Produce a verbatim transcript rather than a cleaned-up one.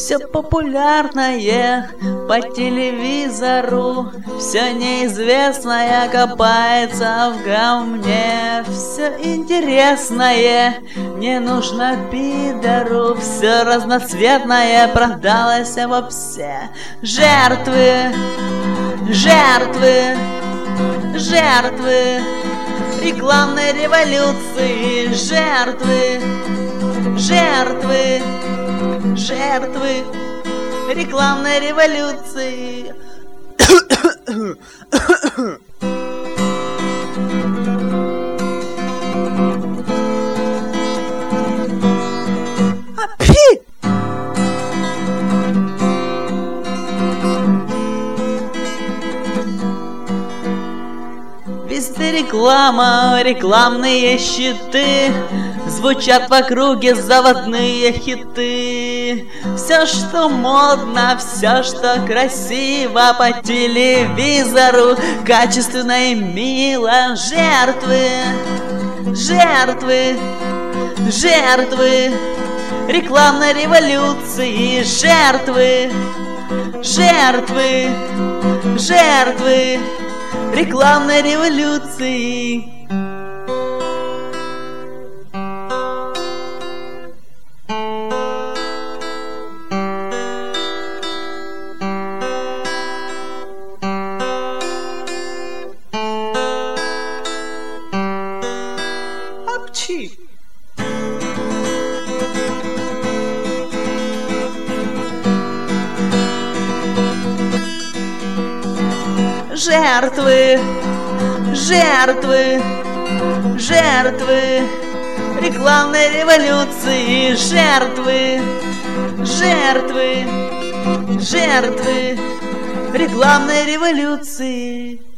Все популярное по телевизору, все неизвестное копается в говне. Все интересное не нужно пидору, все разноцветное продалось во все. Жертвы, жертвы, жертвы рекламной революции, жертвы, жертвы, жертвы рекламной революции. Апи! Везде реклама, рекламные щиты, звучат в округе заводные хиты. Все, что модно, все, что красиво по телевизору, качественно и мило. Жертвы, жертвы, жертвы рекламной революции, жертвы, жертвы, жертвы рекламной революции. Апчи! Жертвы, жертвы, жертвы рекламной революции, жертвы, жертвы, жертвы рекламной революции.